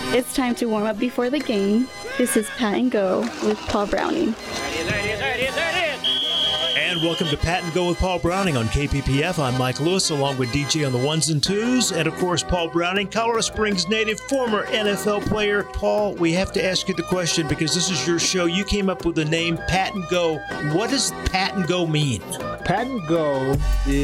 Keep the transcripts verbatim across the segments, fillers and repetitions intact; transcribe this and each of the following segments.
It's time to warm up before the game. This is Pat and Go with Paul Browning. And welcome to Pat and Go with Paul Browning on K P P F. I'm Mike Lewis, along with D J on the ones and twos. And, of course, Paul Browning, Colorado Springs native, former N F L player. Paul, we have to ask you the question because this is your show. You came up with the name Pat and Go. What does Pat and Go mean? Pat and Go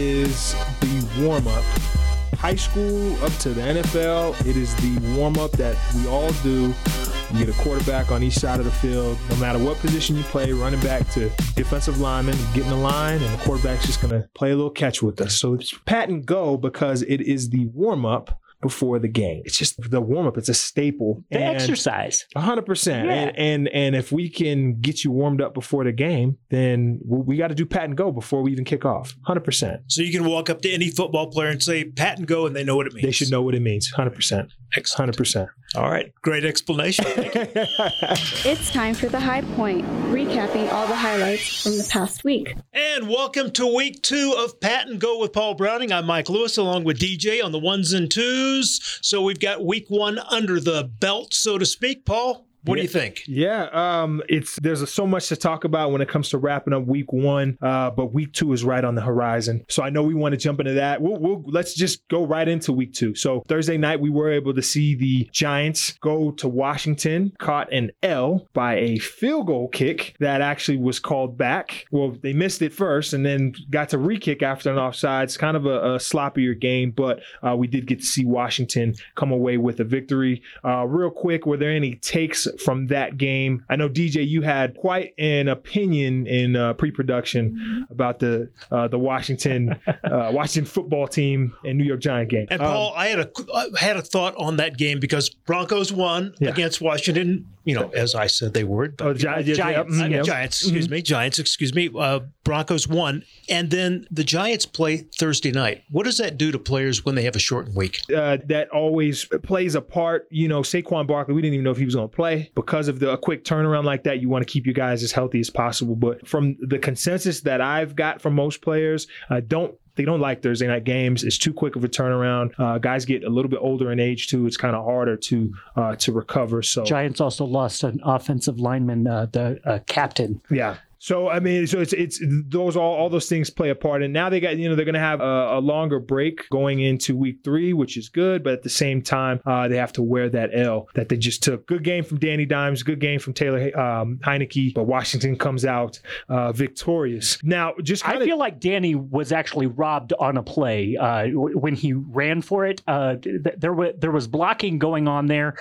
is the warm-up. High school up to the N F L, it is the warm-up that we all do. You get a quarterback on each side of the field. No matter what position you play, running back to defensive lineman, get in the line, and the quarterback's just going to play a little catch with us. So it's Pat and Go because it is the warm-up before the game. It's just the warm-up. It's a staple. The and exercise. one hundred percent. Yeah. And, and and if we can get you warmed up before the game, then we, we got to do Pat and Go before we even kick off. one hundred percent. So you can walk up to any football player and say Pat and Go, and they know what it means. They should know what it means. one hundred percent. Excellent. one hundred percent. All right. Great explanation. Thank you. It's time for the high point, recapping all the highlights from the past week. And welcome to week two of Pat and Go with Paul Browning. I'm Mike Lewis, along with D J on the ones and twos. So we've got week one under the belt, so to speak. Paul, what yeah. do you think? Yeah, um, it's there's a, so much to talk about when it comes to wrapping up week one, uh, but week two is right on the horizon. So I know we want to jump into that. We'll, we'll let's just go right into week two. So Thursday night we were able to see the Giants go to Washington, caught an L by a field goal kick that actually was called back. Well, they missed it first and then got to re-kick after an offside. It's kind of a, a sloppier game, but uh, we did get to see Washington come away with a victory. Uh, real quick, were there any takes from that game? I know, D J, you had quite an opinion in uh, pre-production about the uh, the Washington uh, Washington football team and New York Giant game. And Paul, um, I had a I had a thought on that game because Broncos won yeah. against Washington. You know, as I said, they were. Oh, Gi- Giants, Giants, uh, yeah. Giants. Excuse mm-hmm. me, Giants. Excuse me. Uh, Broncos won, and then the Giants play Thursday night. What does that do to players when they have a shortened week? Uh, that always plays a part. You know, Saquon Barkley, we didn't even know if he was going to play because of the a quick turnaround like that. You want to keep your guys as healthy as possible. But from the consensus that I've got from most players, uh, don't. They don't like Thursday night games. It's too quick of a turnaround. Uh, guys get a little bit older in age too. It's kind of harder to uh, to recover. So Giants also lost an offensive lineman, uh, the uh, captain. Yeah. So, I mean, so it's it's those all all those things play a part. And now they got, you know, they're going to have a, a longer break going into week three, which is good. But at the same time, uh, they have to wear that L that they just took. Good game from Danny Dimes, good game from Taylor um, Heineke. But Washington comes out uh, victorious. Now, just kinda, I feel like Danny was actually robbed on a play uh, w- when he ran for it. Uh, th- there was there was blocking going on there,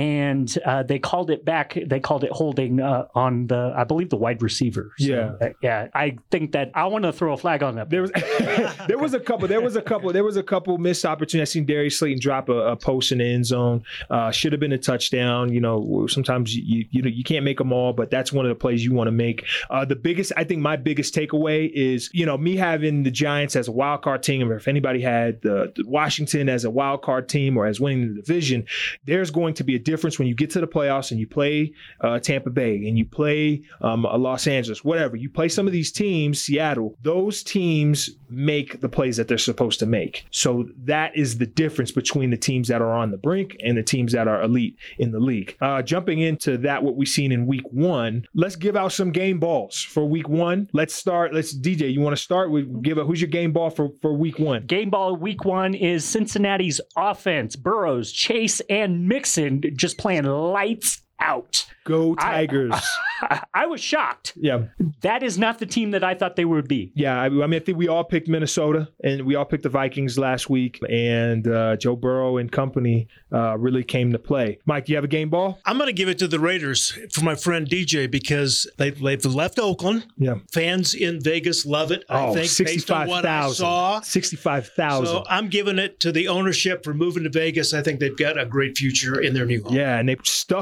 and uh, they called it back. They called it holding uh, on the, I believe, the wide receiver. So, yeah, uh, yeah. I think that I want to throw a flag on that. There was there was a couple. There was a couple. There was a couple missed opportunities. I seen Darius Slayton drop a, a post in the end zone. Uh, should have been a touchdown. You know, sometimes you you you can't make them all, but that's one of the plays you want to make. Uh, the biggest, I think, my biggest takeaway is, you know, me having the Giants as a wild card team, or if anybody had the, the Washington as a wild card team or as winning the division, there's going to be a difference when you get to the playoffs and you play uh, Tampa Bay and you play um, Los Angeles, whatever. You play some of these teams, Seattle, those teams make the plays that they're supposed to make. So that is the difference between the teams that are on the brink and the teams that are elite in the league. Uh, jumping into that, what we've seen in week one, let's give out some game balls for week one. Let's start. Let's D J, you want to start with give a, who's your game ball for, for week one? Game ball week one is Cincinnati's offense. Burrows, Chase, and Mixon just playing lights out. Go Tigers. I, I, I was shocked. Yeah. That is not the team that I thought they would be. Yeah. I, I mean, I think we all picked Minnesota and we all picked the Vikings last week, and uh, Joe Burrow and company uh, really came to play. Mike, do you have a game ball? I'm going to give it to the Raiders for my friend D J because they, they've left Oakland. Yeah. Fans in Vegas love it, I oh, think, based on what I saw. sixty-five thousand. So I'm giving it to the ownership for moving to Vegas. I think they've got a great future in their new home. Yeah, and they stuck with it.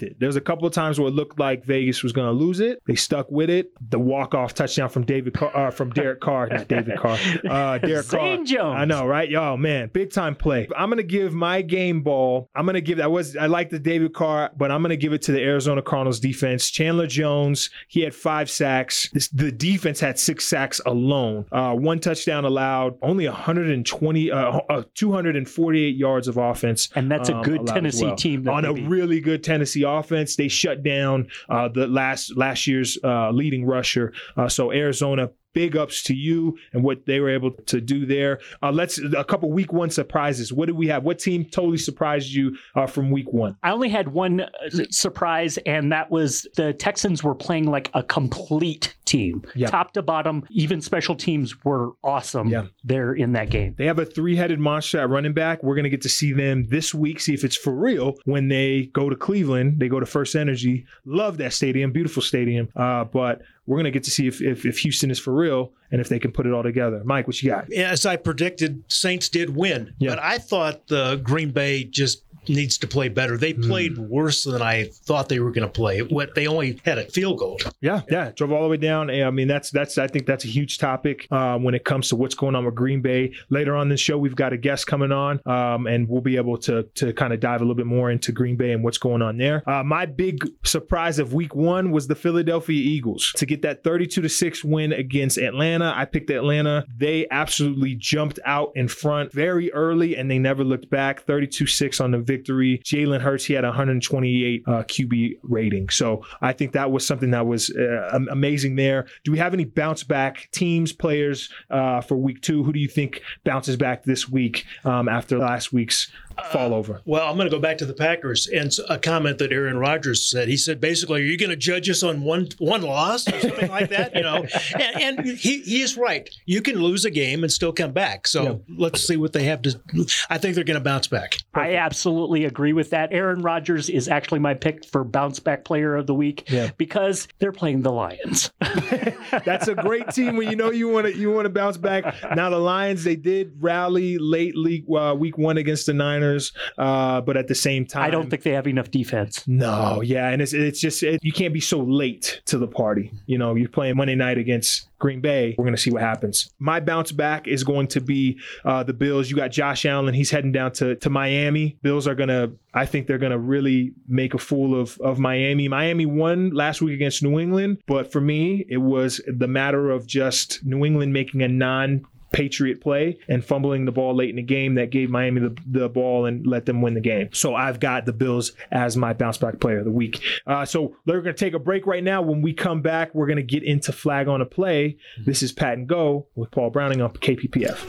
it. There's a couple of times where it looked like Vegas was going to lose it. They stuck with it. The walk-off touchdown from David Carr, uh, from Derek Carr, not David Carr. Uh, Derek Zane Carr. Jones. I know, right? Oh man, big time play. I'm going to give my game ball. I'm going to give. I was. I like the David Carr, but I'm going to give it to the Arizona Cardinals defense. Chandler Jones. He had five sacks. This, the defense had six sacks alone. Uh, one touchdown allowed. Only one hundred twenty, uh, uh, two hundred forty-eight yards of offense. And that's a um, good Tennessee well. team. That On a beat. really good Tennessee offense. They shut down uh, the last last year's uh, leading rusher. Uh, so Arizona, big ups to you and what they were able to do there. Uh, let's a couple week one surprises. What did we have? What team totally surprised you uh, from week one? I only had one uh, surprise, and that was the Texans were playing like a complete team, Yeah. top to bottom. Even special teams were awesome Yeah. there in that game. They have a three-headed monster at running back. We're going to get to see them this week, see if it's for real when they go to Cleveland. They go to First Energy. Love that stadium, beautiful stadium. Uh, but we're going to get to see if, if, if Houston is for real and if they can put it all together. Mike, what you got? As I predicted, Saints did win. Yeah. But I thought the Green Bay just needs to play better. They played mm. worse than I thought they were going to play. What they only had a field goal. Yeah, yeah, drove all the way down. I mean, that's that's I think that's a huge topic uh, when it comes to what's going on with Green Bay. Later on this show, we've got a guest coming on, um, and we'll be able to to kind of dive a little bit more into Green Bay and what's going on there. Uh, my big surprise of Week One was the Philadelphia Eagles to get that thirty-two to six win against Atlanta. I picked Atlanta. They absolutely jumped out in front very early, and they never looked back. thirty-two six on the victory. Jalen Hurts, he had one hundred twenty-eight uh, Q B rating. So I think that was something that was uh, amazing there. Do we have any bounce back teams, players uh, for week two? Who do you think bounces back this week um, after last week's fall over? Uh, well, I'm going to go back to the Packers and a comment that Aaron Rodgers said. He said, basically, are you going to judge us on one one loss or something like that? You know, and, and he, he is right. You can lose a game and still come back. So yeah. let's see what they have to. I think they're going to bounce back. I absolutely agree with that. Aaron Rodgers is actually my pick for bounce back player of the week yeah. because they're playing the Lions. That's a great team when you know you want to you want to bounce back. Now the Lions, they did rally late league, uh, week one against the Niners, uh, but at the same time, I don't think they have enough defense. No, yeah, and it's it's just it, you can't be so late to the party. You know, you're playing Monday night against Green Bay. We're going to see what happens. My bounce back is going to be uh, the Bills. You got Josh Allen. He's heading down to, to Miami. Bills are going to, I think they're going to really make a fool of, of Miami. Miami won last week against New England, but for me, it was the matter of just New England making a non Patriot play and fumbling the ball late in the game that gave Miami the, the ball and let them win the game. So I've got the Bills as my bounce back player of the week. Uh, so we're going to take a break right now. When we come back, we're going to get into Flag on a Play. This is Pat and Go with Paul Browning on K P P F.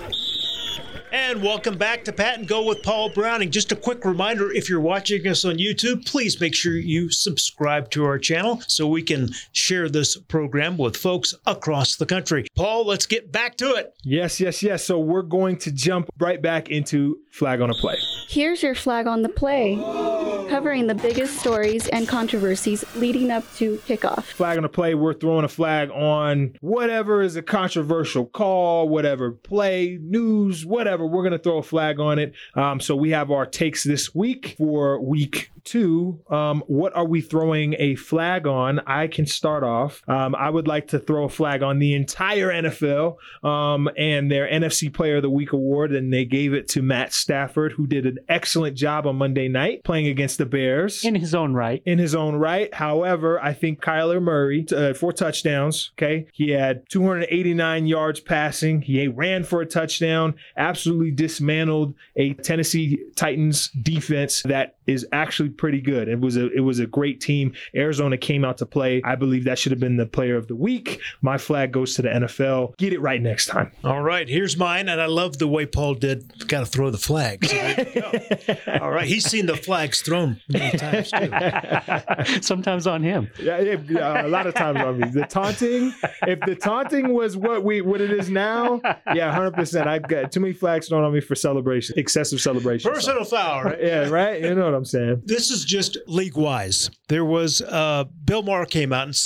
And welcome back to Pat and Go with Paul Browning. Just a quick reminder, if you're watching us on YouTube, please make sure you subscribe to our channel so we can share this program with folks across the country. Paul, let's get back to it. Yes, yes, yes. So we're going to jump right back into Flag on a Play. Here's your Flag on the Play, covering the biggest stories and controversies leading up to kickoff. Flag on a Play, we're throwing a flag on whatever is a controversial call, whatever play, news, whatever. We're going to throw a flag on it. Um, so we have our takes this week for week two. Um, what are we throwing a flag on? I can start off. Um, I would like to throw a flag on the entire N F L um, and their N F C Player of the Week award, and they gave it to Matt Stafford, who did an excellent job on Monday night playing against the Bears. In his own right. In his own right. However, I think Kyler Murray, uh, four touchdowns, okay? He had two hundred eighty-nine yards passing. He ran for a touchdown, absolutely dismantled a Tennessee Titans defense that is actually pretty good. It was a it was a great team. Arizona came out to play. I believe that should have been the player of the week. My flag goes to the N F L. Get it right next time. All right, here's mine, and I love the way Paul did. Got to throw the flag. So there you go. All right, he's seen the flags thrown many times too. Sometimes on him. Yeah, yeah, a lot of times on me. The taunting. If the taunting was what we what it is now, yeah, one hundred percent. I've got too many flags thrown on me for celebration, excessive celebration. Personal foul, right? Yeah, right. You know what I'm saying. This is just league-wise. There was uh, Bill Maher came out and said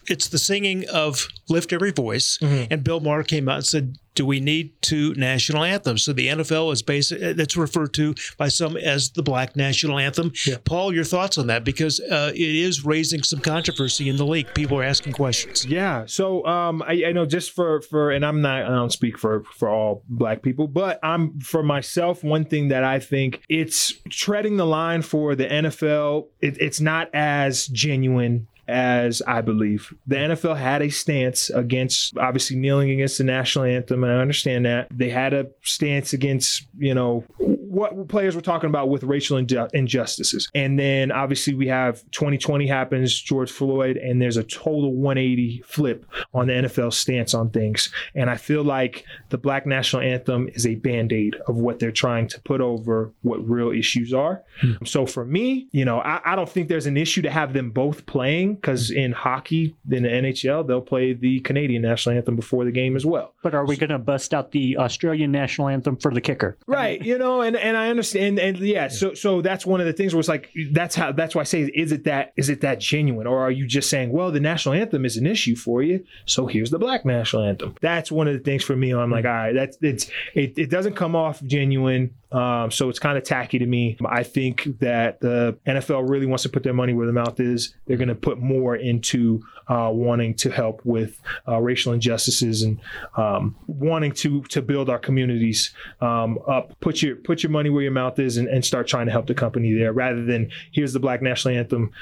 it's the singing of Lift Every Voice. Mm-hmm. And Bill Maher came out and said, do we need two national anthems? So the N F L is basic. That's referred to by some as the Black National Anthem. Yeah. Paul, your thoughts on that? Because uh, it is raising some controversy in the league. People are asking questions. Yeah. So um, I, I know just for, for, and I'm not, I don't speak for, for all Black people, but I'm for myself, one thing that I think it's treading the line for the N F L. It, it's not as genuine as I believe. The N F L had a stance against, obviously, kneeling against the national anthem, and I understand that. They had a stance against, you know, what players were talking about with racial inju- injustices. And then, obviously, we have twenty twenty happens, George Floyd, and there's a total one eighty flip on the N F L stance on things. And I feel like the Black National Anthem is a Band-Aid of what they're trying to put over what real issues are. Hmm. So for me, you know, I, I don't think there's an issue to have them both playing, because in hockey, in the N H L, they'll play the Canadian national anthem before the game as well. But are we going to bust out the Australian national anthem for the kicker? Right. You know, and, and I understand. And, and yeah, so so that's one of the things where it's like, that's how, that's why I say, is it that, is it that genuine? Or are you just saying, well, the national anthem is an issue for you, so here's the Black national anthem? That's one of the things for me. I'm like, all right, that's, it's, it, it doesn't come off genuine. Um, so it's kind of tacky to me. I think that the N F L really wants to put their money where the mouth is. They're going to put more into uh, wanting to help with uh, racial injustices and um, wanting to to build our communities um, up. Put your put your money where your mouth is and, and start trying to help the company there, rather than here's the Black national anthem.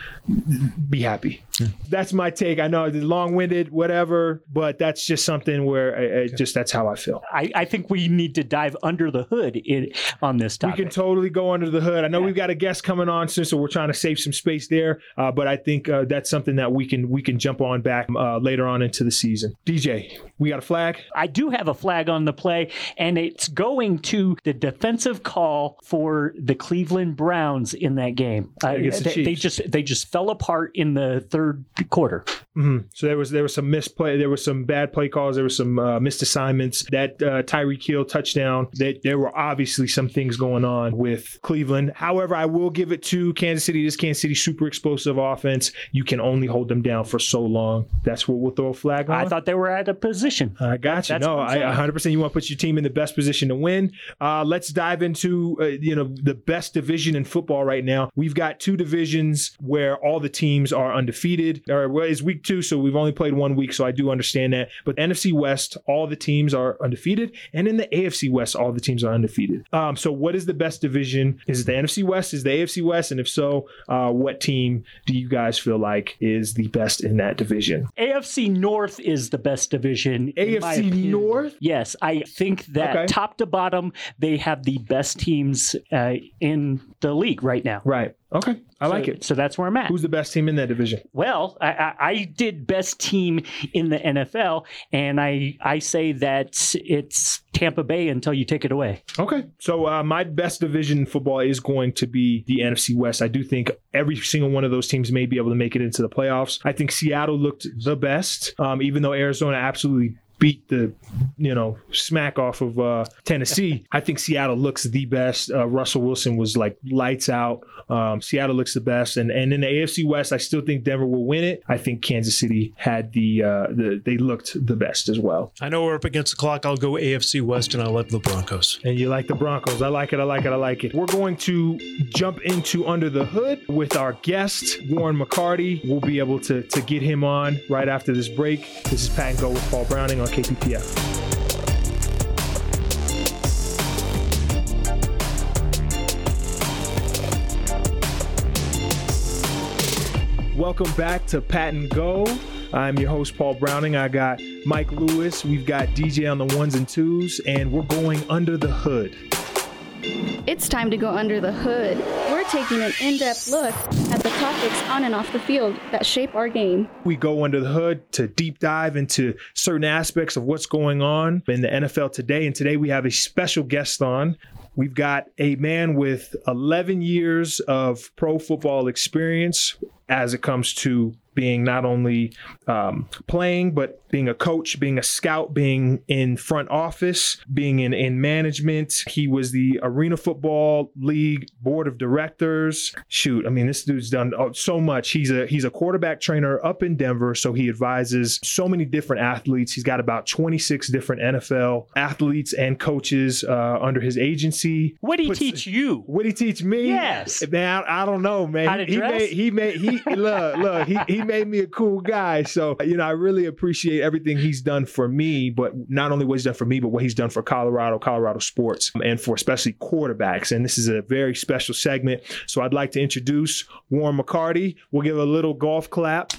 Be happy. Yeah. That's my take. I know it's long-winded, whatever, but that's just something where I, I just that's how I feel. I, I think we need to dive under the hood in, on this topic. We can totally go under the hood. I know yeah. we've got a guest coming on soon, so we're trying to save some space there. Uh, but I think uh, that's something that we can we can jump on back uh, later on into the season. D J, we got a flag? I do have a flag on the play, and it's going to the defensive call for the Cleveland Browns in that game. Uh, the they, they just they just fell apart in the third quarter. Mm-hmm. So there was there was some misplay, there was some bad play calls, there was some uh, missed assignments. That uh, Tyreek Hill touchdown, that there were obviously some things going on with Cleveland. However, I will give it to Kansas City. This Kansas City super explosive offense. You can only hold them down for so long. That's what we'll throw a flag on. I thought they were at a position. I got you. That's no, I one hundred percent. You want to put your team in the best position to win. Uh, let's dive into uh, you know the best division in football right now. We've got two divisions where all the teams are undefeated. Or well, it's week two, so we've only played one week, so I do understand that. But N F C West, all the teams are undefeated, and in the A F C West, all the teams are undefeated. Um, so what is the best division? Is it the N F C West? Is it the A F C West? And if so, uh, what team do you guys feel like is the best in that division? A F C North is the best division. A F C North? Yes, I think that okay. top to bottom, they have the best teams uh, in the league right now. Right. Okay. I so, like it. So that's where I'm at. Who's the best team in that division? Well, I, I, I did best team in the N F L, and I, I say that it's Tampa Bay until you take it away. Okay. So uh, my best division in football is going to be the N F C West. I do think every single one of those teams may be able to make it into the playoffs. I think Seattle looked the best, um, even though Arizona absolutely beat the, you know, smack off of uh, Tennessee. I think Seattle looks the best. Uh, Russell Wilson was like lights out. Um, Seattle looks the best. And and in the A F C West, I still think Denver will win it. I think Kansas City had the, uh, the they looked the best as well. I know we're up against the clock. I'll go A F C West, and I like the Broncos. And you like the Broncos. I like it. I like it. I like it. We're going to jump into Under the Hood with our guest, Warren McCarty. We'll be able to, to get him on right after this break. This is Pat and Go with Paul Browning on K P P F. Welcome back to Pat and Go. I'm your host, Paul Browning. I got Mike Lewis. We've got D J on the ones and twos, and we're going under the hood. It's time to go under the hood. We're taking an in-depth look at the topics on and off the field that shape our game. We go under the hood to deep dive into certain aspects of what's going on in the N F L today. And today we have a special guest on. We've got a man with eleven years of pro football experience as it comes to being not only um, playing, but being a coach, being a scout, being in front office, being in, in management. He was the Arena Football League board of directors. Shoot, I mean, this dude's done so much. He's a he's a quarterback trainer up in Denver, so he advises so many different athletes. He's got about twenty-six different N F L athletes and coaches uh, under his agency. What did he Puts, teach you? What did he teach me? Yes. Man, I, I don't know, man. How to he, dress? he made he made he look look he he made me a cool guy. So you know, I really appreciate everything he's done for me. But not only what he's done for me, but what he's done for Colorado, Colorado sports, and for especially quarterbacks. And this is a very special segment. So I'd like to introduce Warren McCarty. We'll give a little golf clap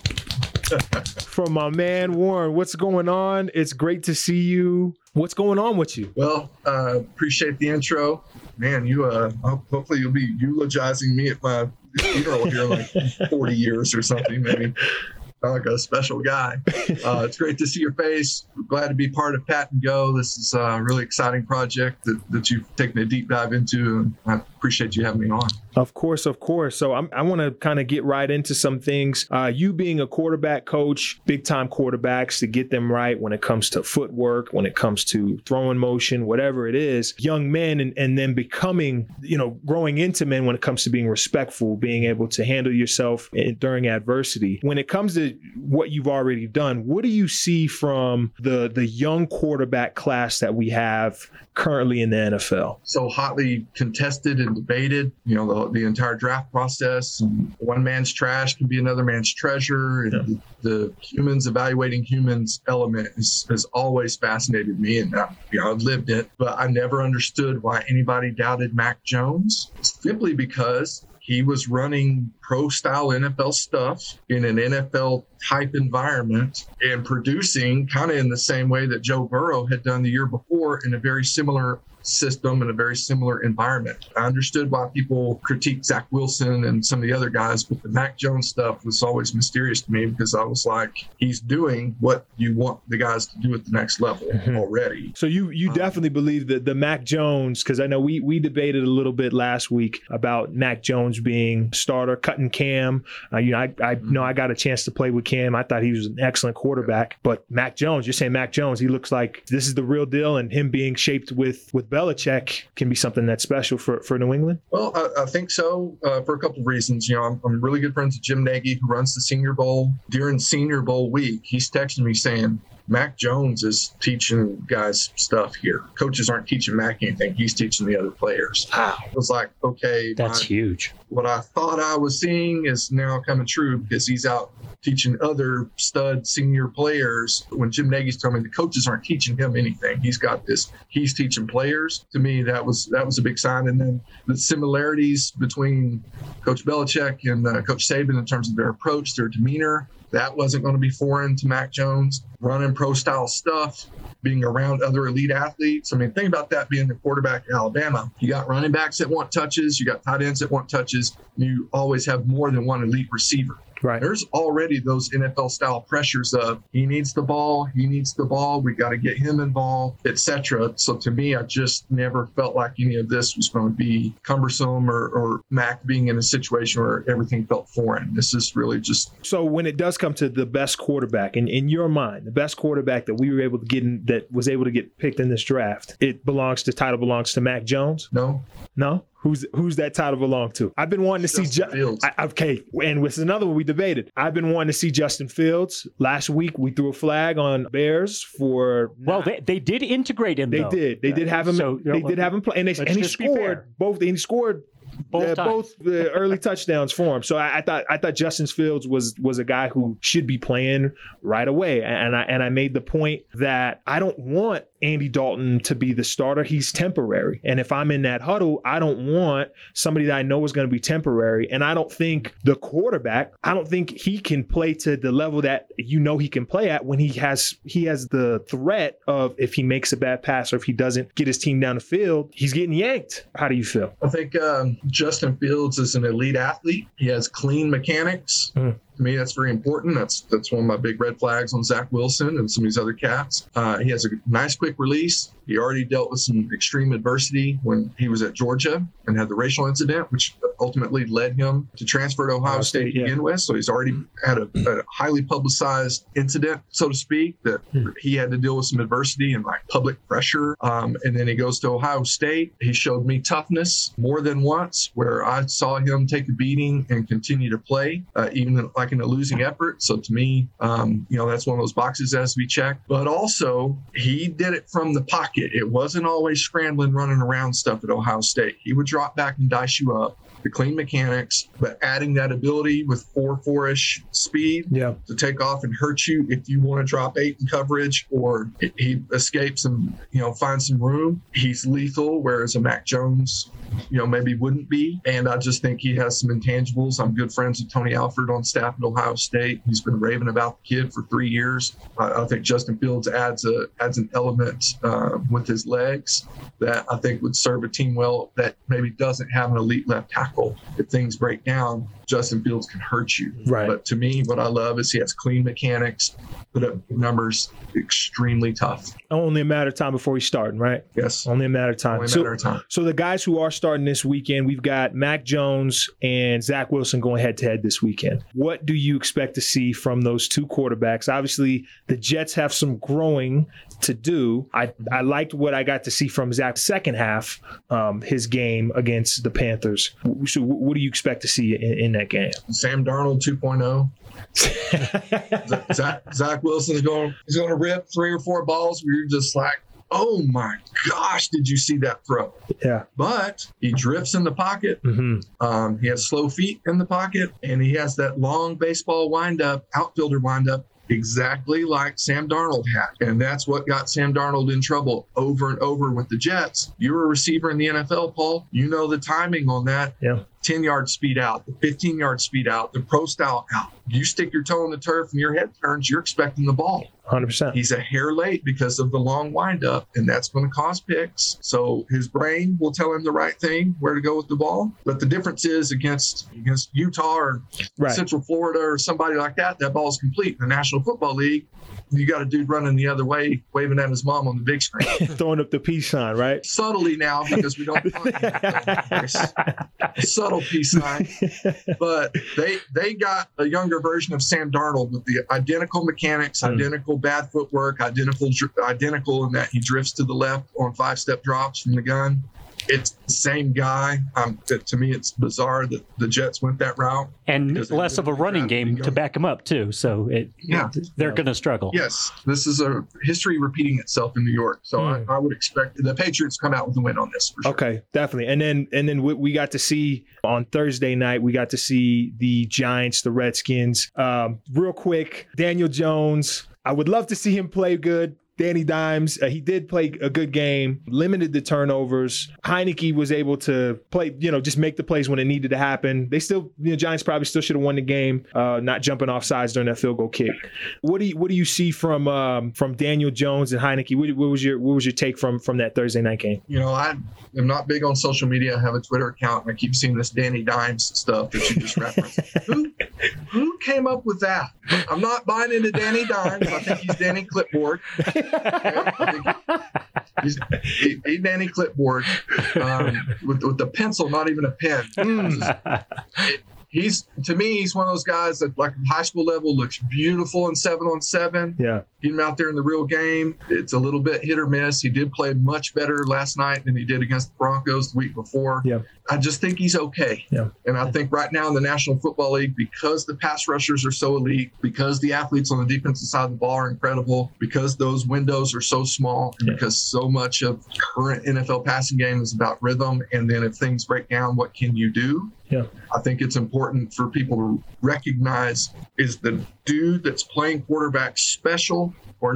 from my man Warren. What's going on? It's great to see you. What's going on with you? Well, uh, appreciate the intro. Man, you uh, hopefully you'll be eulogizing me at my funeral here in like forty years or something, maybe. I'm like a special guy. Uh, it's great to see your face. We're glad to be part of Pat and Go. This is a really exciting project that, that you've taken a deep dive into, and I appreciate you having me on. Of course, of course. So I'm, I want to kind of get right into some things. Uh, you being a quarterback coach, big time quarterbacks, to get them right when it comes to footwork, when it comes to throwing motion, whatever it is, young men, and, and then becoming, you know, growing into men when it comes to being respectful, being able to handle yourself in, during adversity. When it comes to what you've already done, what do you see from the the young quarterback class that we have currently in the N F L? So hotly contested and debated, you know, the, the entire draft process. One man's trash can be another man's treasure. And yeah. the, the humans evaluating humans element is, has always fascinated me. And, I, you know, I've lived it, but I never understood why anybody doubted Mac Jones, simply because he was running pro-style N F L stuff in an N F L-type environment and producing kind of in the same way that Joe Burrow had done the year before in a very similar system and a very similar environment. I understood why people critique Zach Wilson and some of the other guys, but the Mac Jones stuff was always mysterious to me because I was like, he's doing what you want the guys to do at the next level mm-hmm. already. So you you um, definitely believe that the Mac Jones, because I know we we debated a little bit last week about Mac Jones being starter, cutting Cam. Uh, you know, I, I mm-hmm. know I got a chance to play with Cam. I thought he was an excellent quarterback, but Mac Jones, you're saying Mac Jones, he looks like this is the real deal, and him being shaped with with Belichick can be something that's special for, for New England? Well, I, I think so uh, for a couple of reasons. You know, I'm, I'm really good friends with Jim Nagy, who runs the Senior Bowl. During Senior Bowl week, he's texting me saying, Mac Jones is teaching guys stuff here. Coaches aren't teaching Mac anything. He's teaching the other players. Wow. It was like, okay. That's my, huge. What I thought I was seeing is now coming true because he's out teaching other stud senior players. When Jim Nagy's telling me the coaches aren't teaching him anything, he's got this, he's teaching players. To me, that was that was a big sign. And then the similarities between Coach Belichick and uh, Coach Saban in terms of their approach, their demeanor, that wasn't going to be foreign to Mac Jones. Running pro-style stuff, being around other elite athletes. I mean, think about that being the quarterback in Alabama. You got running backs that want touches. You got tight ends that want touches. You always have more than one elite receiver. Right. There's already those N F L-style pressures of he needs the ball, he needs the ball, we got to get him involved, et cetera. So to me, I just never felt like any of this was going to be cumbersome or, or Mac being in a situation where everything felt foreign. This is really just... So when it does come to the best quarterback, in, in your mind, the best quarterback that we were able to get in, that was able to get picked in this draft, it belongs to, title belongs to Mac Jones? No. No? Who's who's that title belong to? I've been wanting to Justin see Justin Fields. I, okay, and with another one we debated. I've been wanting to see Justin Fields. Last week we threw a flag on Bears for. Well, not, they, they did integrate him. They though. did. They yeah. did have him. So, they did have him play, and, they, and he scored both. And he scored. Both, uh, both the early touchdowns for him. So I, I thought I thought Justin Fields was was a guy who should be playing right away. And I and I made the point that I don't want Andy Dalton to be the starter. He's temporary. And if I'm in that huddle, I don't want somebody that I know is going to be temporary. And I don't think the quarterback, I don't think he can play to the level that you know he can play at when he has he has the threat of if he makes a bad pass or if he doesn't get his team down the field, he's getting yanked. How do you feel? I think um, Justin Fields is an elite athlete. He has clean mechanics. Mm. To me, that's very important. That's that's one of my big red flags on Zach Wilson and some of these other cats. Uh, he has a nice quick release. He already dealt with some extreme adversity when he was at Georgia and had the racial incident, which ultimately led him to transfer to Ohio State to yeah. begin with. So he's already had a, a highly publicized incident, so to speak, that Hmm. he had to deal with some adversity and like public pressure. Um, and then he goes to Ohio State. He showed me toughness more than once, where I saw him take a beating and continue to play, uh, even like in a losing effort. So to me, um, you know, that's one of those boxes that has to be checked. But also, he did it from the pocket. It wasn't always scrambling, running around stuff at Ohio State. He would drop back and dice you up. The clean mechanics, but adding that ability with four four-ish speed Yeah. to take off and hurt you if you want to drop eight in coverage, or he escapes and, you know, finds some room. He's lethal, whereas a Mac Jones, you know, maybe wouldn't be. And I just think he has some intangibles. I'm good friends with Tony Alford on staff at Ohio State. He's been raving about the kid for three years. I, I think Justin Fields adds a adds an element uh, with his legs that I think would serve a team well that maybe doesn't have an elite left tackle. If things break down, Justin Fields can hurt you. Right. But to me, what I love is he has clean mechanics, put up numbers, extremely tough. Only a matter of time before he's starting, right? Yes. Only a matter of time. Only a so, matter of time. so the guys who are starting this weekend, we've got Mac Jones and Zach Wilson going head to head this weekend. What do you expect to see from those two quarterbacks? Obviously, the Jets have some growing to do. I, I liked what I got to see from Zach's second half, um, his game against the Panthers. So what do you expect to see in, in that game? Sam Darnold two point oh. Zach, Zach Wilson's going, he's going to rip three or four balls where you're just like, oh my gosh, did you see that throw? Yeah. But he drifts in the pocket. Mm-hmm. Um, he has slow feet in the pocket, and he has that long baseball windup, outfielder windup, exactly like Sam Darnold had. And that's what got Sam Darnold in trouble over and over with the Jets. You're a receiver in the N F L, Paul. You know the timing on that. Yeah. ten-yard speed out, the fifteen-yard speed out, the pro-style out. You stick your toe in the turf and your head turns, you're expecting the ball. one hundred percent. He's a hair late because of the long windup, and that's going to cause picks. So his brain will tell him the right thing, where to go with the ball. But the difference is against against Utah or Right. Central Florida or somebody like that, that ball's complete. In the National Football League, you got a dude running the other way, waving at his mom on the big screen. Throwing up the peace sign, right? Subtly now, because we don't a subtle peace sign. But they they got a younger version of Sam Darnold with the identical mechanics, Mm. identical bad footwork, identical identical in that he drifts to the left on five-step drops from the gun. It's the same guy. Um, to me, it's bizarre that the Jets went that route. And Because they less of a didn't running draft game the to guy. back him up, too. So it, Yeah. they're going to struggle. Yes, this is a history repeating itself in New York. So Mm. I, I would expect the Patriots come out with a win on this. For sure. Okay, definitely. And then and then we, we got to see on Thursday night, we got to see the Giants, the Redskins. Um, real quick, Daniel Jones. I would love to see him play good. Danny Dimes, uh, he did play a good game, limited the turnovers. Heineke was able to play, you know, just make the plays when it needed to happen. They still, you know, Giants probably still should have won the game, uh, not jumping off sides during that field goal kick. What do you what do you see from um, from Daniel Jones and Heineke? What, what was your what was your take from from that Thursday night game? You know, I am not big on social media. I have a Twitter account, and I keep seeing this Danny Dimes stuff that you just referenced. who, who came up with that? I'm not buying into Danny Dimes. I think he's Danny Clipboard. I think he's, he, he Danny Clipboard um, with, with the pencil, not even a pen. Mm. It, he's to me, he's one of those guys that, like, high school level, looks beautiful in seven on seven. Yeah. Get him out there in the real game. It's a little bit hit or miss. He did play much better last night than he did against the Broncos the week before. Yeah. I just think he's okay. Yeah. And I think right now in the National Football League, because the pass rushers are so elite, because the athletes on the defensive side of the ball are incredible, because those windows are so small, and Yeah. because so much of current N F L passing game is about rhythm, and then if things break down, what can you do? Yeah. I think it's important for people to recognize, is the dude that's playing quarterback special or not?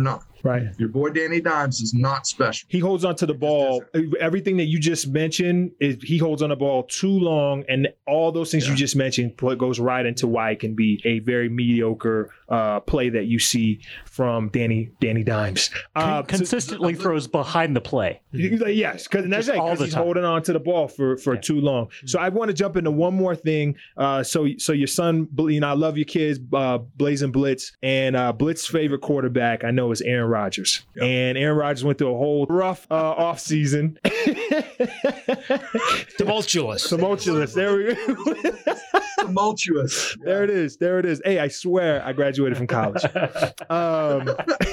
Right. Your boy Danny Dimes is not special. He holds onto the ball. Everything that you just mentioned, is he holds on the ball too long, and all those things Yeah. you just mentioned goes right into why it can be a very mediocre uh, play that you see from Danny Danny Dimes. Uh, Consistently so, throws behind the play. Yes, because that's Just right. all Because the he's time. holding on to the ball for, for Yeah. too long. So I want to jump into one more thing. Uh, so so your son, you know, I love your kids, uh, Blazing Blitz, and uh, Blitz's favorite quarterback I know is Aaron Rodgers. Yep. And Aaron Rodgers went through a whole rough uh, off season. Tumultuous. Tumultuous. There we go. Tumultuous. There it is. There it is. Hey, I swear I graduated from college. Um,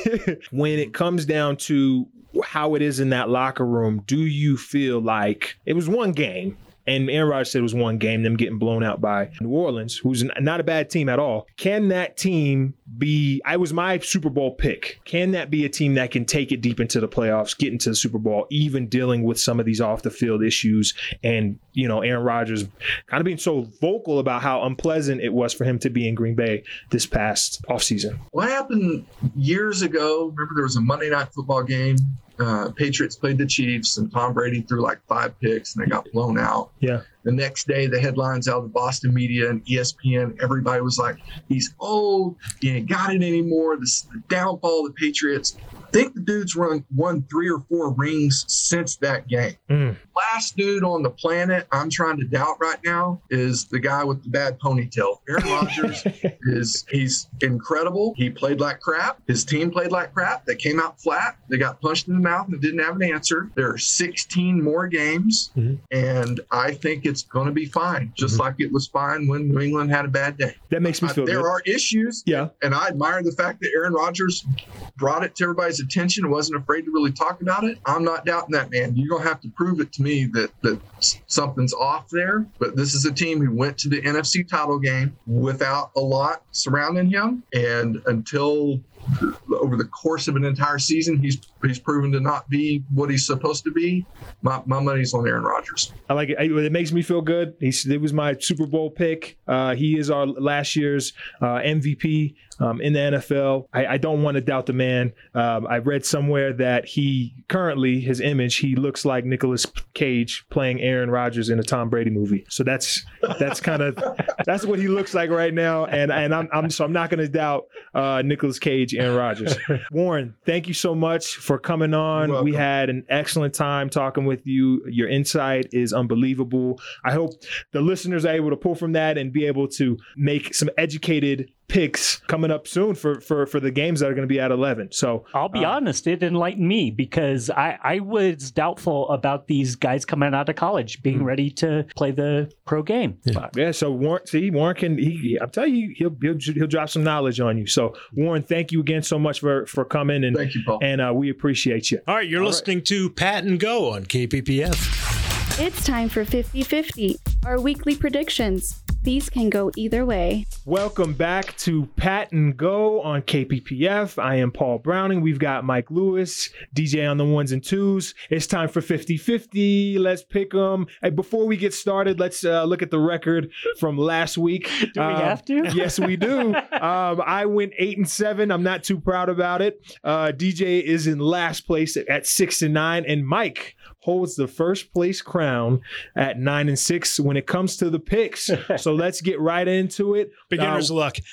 when it comes down to how it is in that locker room, do you feel like it was one game? And Aaron Rodgers said it was one game, them getting blown out by New Orleans, who's not a bad team at all. Can that team be, I was my Super Bowl pick. Can that be a team that can take it deep into the playoffs, get into the Super Bowl, even dealing with some of these off the field issues? And, you know, Aaron Rodgers kind of being so vocal about how unpleasant it was for him to be in Green Bay this past offseason. What happened years ago? Remember, there was a Monday Night Football game. Uh, Patriots played the Chiefs, and Tom Brady threw like five picks, and they got blown out. Yeah. The next day, the headlines out of the Boston media and E S P N, everybody was like, he's old, he ain't got it anymore. This is the downfall of the Patriots. I think the dude's run, won three or four rings since that game. Mm. Last dude on the planet I'm trying to doubt right now is the guy with the bad ponytail. Aaron Rodgers is he's incredible. He played like crap. His team played like crap. They came out flat. They got punched in the mouth and didn't have an answer. There are sixteen more games, Mhm. and I think it's going to be fine, just Mhm. like it was fine when New England had a bad day. That makes me Uh, feel there good. are issues, Yeah. and I admire the fact that Aaron Rodgers brought it to everybody's attention and wasn't afraid to really talk about it. I'm not doubting that, man. You're going to have to prove it to me that, that something's off there. But this is a team who went to the N F C title game without a lot surrounding him. And until over the course of an entire season, he's he's proven to not be what he's supposed to be. My, my money's on Aaron Rodgers. I like it. It makes me feel good. He's, it was my Super Bowl pick. Uh, he is our last year's uh, M V P um, in the N F L. I, I don't want to doubt the man. Um, I read somewhere that he currently, his image, he looks like Nicolas Cage playing Aaron Rodgers in a Tom Brady movie. So that's that's kind of that's what he looks like right now. And and I'm, I'm so I'm not going to doubt uh, Nicolas Cage, Aaron Rodgers. Warren, thank you so much for coming on. You're We welcome. had an excellent time talking with you. Your insight is unbelievable. I hope the listeners are able to pull from that and be able to make some educated picks coming up soon for for for the games that are going to be at eleven. So I'll be uh, honest, it enlightened me because I, I was doubtful about these guys coming out of college being Mm. ready to play the pro game. Yeah. yeah, so Warren, see, Warren can, he, I'm telling you, he'll, he'll he'll drop some knowledge on you. So Warren, thank you again so much for for coming, and Thank you, Paul. and uh, we appreciate you. All right, you're All listening to Pat and Go on K P P F. It's time for fifty fifty, our weekly predictions. These can go either way. Welcome back to Pat and Go on K P P F. I am Paul Browning. We've got Mike Lewis, D J on the ones and twos. It's time for fifty fifty. Let's pick them. Hey, before we get started, let's uh, look at the record from last week. Do we Um, have to? Yes, we do. um, I went eight and seven. I'm not too proud about it. Uh, D J is in last place at, at six and nine, and Mike holds the first place crown at nine and six when it comes to the picks. So let's get right into it. Beginner's Uh, luck.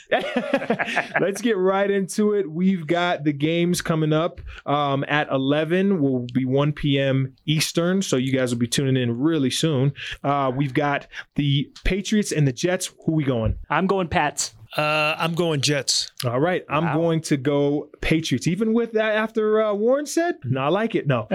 Let's get right into it. We've got the games coming up um, at eleven. Will be one p.m. Eastern, so you guys will be tuning in really soon. Uh, we've got the Patriots and the Jets. Who we going? I'm going Pats. Uh, I'm going Jets. All right, I'm Wow. going to go Patriots. Even with that, after uh, Warren said, no, I like it. No,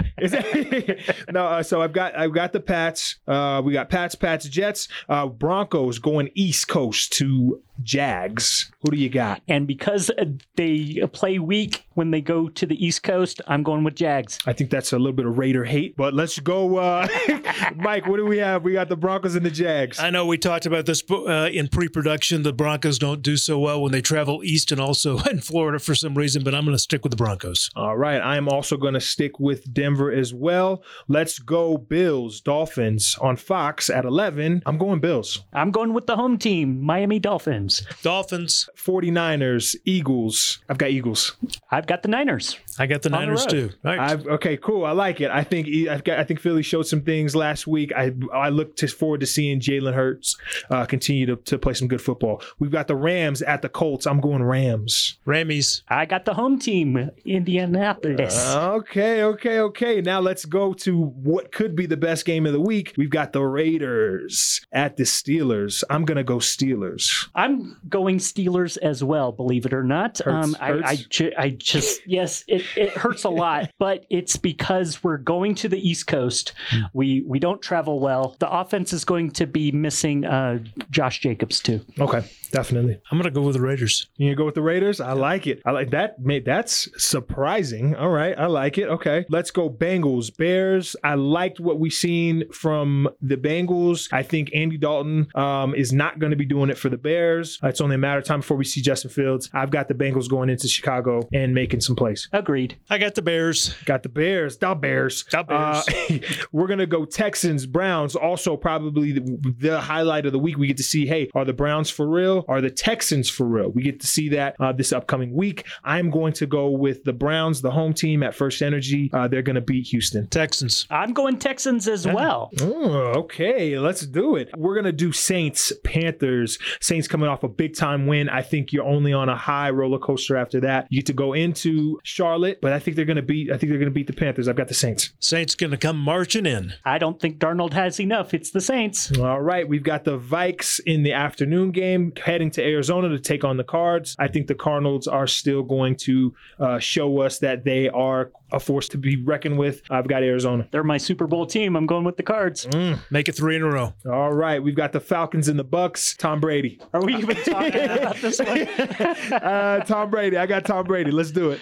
no. Uh, so I've got I've got the Pats. Uh, we got Pats, Pats, Jets. Uh, Broncos going East Coast to Jags. Who do you got? And because uh, they play weak when they go to the East Coast, I'm going with Jags. I think that's a little bit of Raider hate, but let's go. Uh, Mike, what do we have? We got the Broncos and the Jags. I know we talked about this uh, in pre-production. The Broncos don't do so well when they travel east and also in Florida for some reason, but I'm going to stick with the Broncos. All right. I am also going to stick with Denver as well. Let's go Bills, Dolphins on Fox at eleven. I'm going Bills. I'm going with the home team, Miami Dolphins. Dolphins. forty-niners, Eagles. I've got Eagles. I've got the Niners. I got the On the Niners road. too. Right. I've, okay, cool. I like it. I think I've got, I think Philly showed some things last week. I I look to, forward to seeing Jalen Hurts uh, continue to, to play some good football. We've got the Rams at the Colts. I'm going Rams. Rammies. I got the home team, Indianapolis. Okay, okay, okay. Now let's go to what could be the best game of the week. We've got the Raiders at the Steelers. I'm going to go Steelers. I'm going Steelers as well, believe it or not. Hurts, um, I, hurts. I, ju- I just, yes, it, it hurts a lot, but it's because we're going to the East Coast. We we don't travel well. The offense is going to be missing uh, Josh Jacobs too. Okay, definitely. I'm going to go with the Raiders. You gonna go with the Raiders? I like it. I like that. Mate, that's surprising. All right, I like it. Okay, let's go Bengals, Bears. I liked what we've seen from the Bengals. I think Andy Dalton um, is not going to be doing it for the Bears. It's only a matter of time before we see Justin Fields. I've got the Bengals going into Chicago and making some plays. Agreed. I got the Bears. Got the Bears. The Bears. The Bears. Uh, we're going to go Texans, Browns. Also, probably the, the highlight of the week. We get to see, hey, are the Browns for real? Are the Texans for real? We get to see that uh, this upcoming week. I'm going to go with the Browns, the home team at First Energy. Uh, they're going to beat Houston. Texans. I'm going Texans as well. Oh, okay, let's do it. We're going to do Saints, Panthers. Saints coming off a big time win. I think you're only on a high roller coaster after that. You get to go into Charlotte, but I think they're going to beat I think they're going to beat the Panthers. I've got the Saints. Saints going to come marching in. I don't think Darnold has enough. It's the Saints. All right, we've got the Vikes in the afternoon game heading to Arizona to take on the Cards. I think the Cardinals are still going to uh, show us that they are a force to be reckoned with. I've got Arizona. They're my Super Bowl team. I'm going with the Cards. Mm. Make it three in a row. All right, we've got the Falcons and the Bucks. Tom Brady. Are we even talking about this one? uh, Tom Brady. I got Tom Brady. Let's do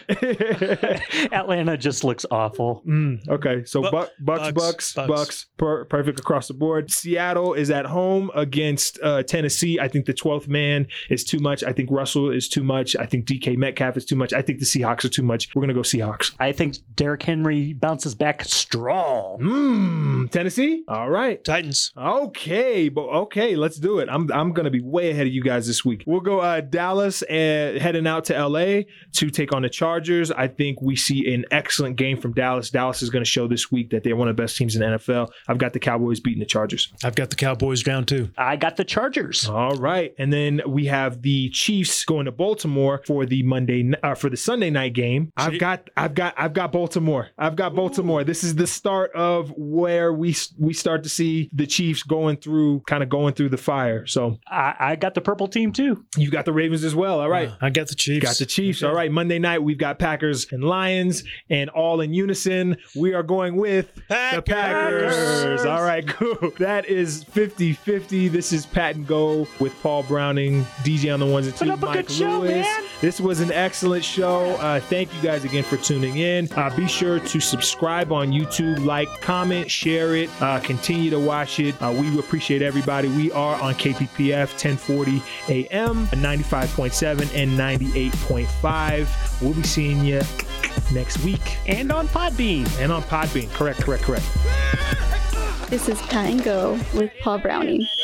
it. Atlanta just looks awful. Mm, okay, so Bu- Buck, Bucks, Bucks, Bucks, Bucks. Bucks, per- perfect across the board. Seattle is at home against uh, Tennessee. I think the twelfth man is too much. I think Russell is too much. I think D K Metcalf is too much. I think the Seahawks are too much. We're gonna go Seahawks. I think Derrick Henry bounces back strong. Mmm, Tennessee. All right. Titans. Okay, but okay, let's do it. I'm I'm gonna be way ahead of you guys this week. We'll go uh, Dallas and heading out to L A to take on the Chargers. I think we see an excellent game from Dallas. Dallas is going to show this week that they're one of the best teams in the N F L. I've got the Cowboys beating the Chargers. I've got the Cowboys down too. I got the Chargers. All right, and then we have the Chiefs going to Baltimore for the Monday uh, for the Sunday night game. I've got I've got I've got Baltimore. I've got Baltimore. Ooh. This is the start of where we we start to see the Chiefs going through kind of going through the fire. So I, I got the purple team too. You've got the Ravens as well. All right. Uh, I got the Chiefs. Got the Chiefs. Okay. All right. Monday night, we've got Packers and Lions, and all in unison, we are going with Packers. the Packers. All right, cool. That is fifty-fifty. This is Pat and Go with Paul Browning, D J on the ones and Put twos, up a Mike good show, Lewis. man. This was an excellent show. Uh, thank you guys again for tuning in. Uh, be sure to subscribe on YouTube, like, comment, share it, uh, continue to watch it. Uh, we appreciate everybody. We are on K P P F ten forty A M, ninety-five point seven and ninety-eight point five. We'll be seeing you next week. And on Podbean. And on Podbean. Correct, correct, correct. This is Pat and Go with Paul Browning.